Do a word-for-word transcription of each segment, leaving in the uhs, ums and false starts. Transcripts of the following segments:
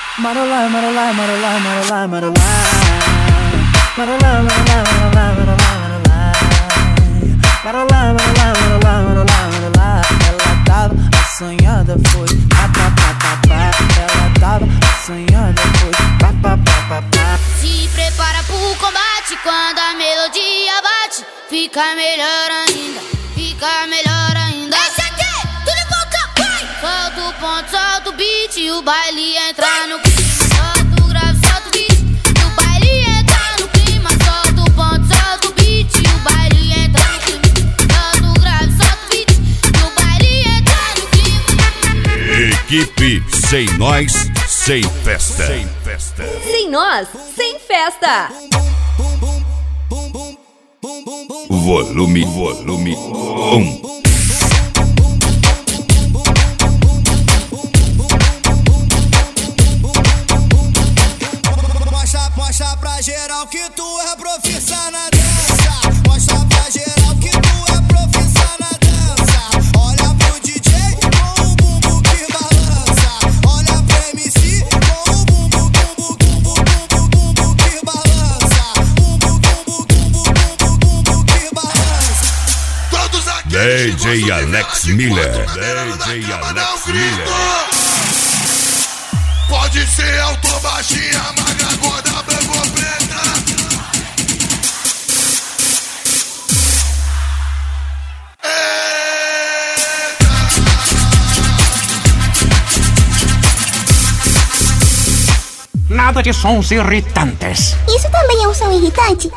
Marolá, marolá, marolá, marolá, marolá. Marolá, marolá, marolá, marolá, marolá. Marolá, marolá, marolá, marolá, marolá. Ela tava assanhada, foi pá, pá, pá, pá, pá. Ela tava assanhada, foi pá, pá, pá, pá, pá. Se prepara pro combate, quando a melodia bate, fica melhor ainda, fica melhor ainda. Esse aqui, tudo em volta, vai! Solta o ponto, solta o beat, e o baile entra no clima. Solta o grave, solta o beat, e o baile entra no clima. Solta o ponto, solta o beat, e o baile entra no clima. Solta o grave, solta o beat, e o baile entra no clima. Equipe Sem Nós, Sem Festa. Sem Festa. Sem nós, sem festa. Volume, volume um. Mostra, mostra pra geral que tu é profissa na dança. Mostra pra geral que tu é profissa na dança. Olha pro D J com o bumbo que balança. Olha pro M C com o bumbo, bumbo, bumbo, bumbo, bumbo que balança. Bumbo, bumbo, bumbo, bumbo, bumbo que balança. Todos aqui. D J Alex Miller. D J Alex Miller. Pode ser alto, baixinha, magra, gorda, branca ou preta. Eita! Nada de sons irritantes. Isso também é um som irritante?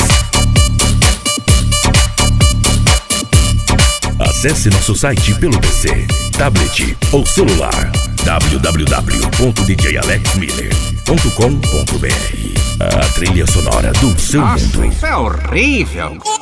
Acesse nosso site pelo P C, tablet ou celular. w w w ponto d j alex miller ponto com ponto b r. A trilha sonora do seu Nossa, mundo. isso é horrível.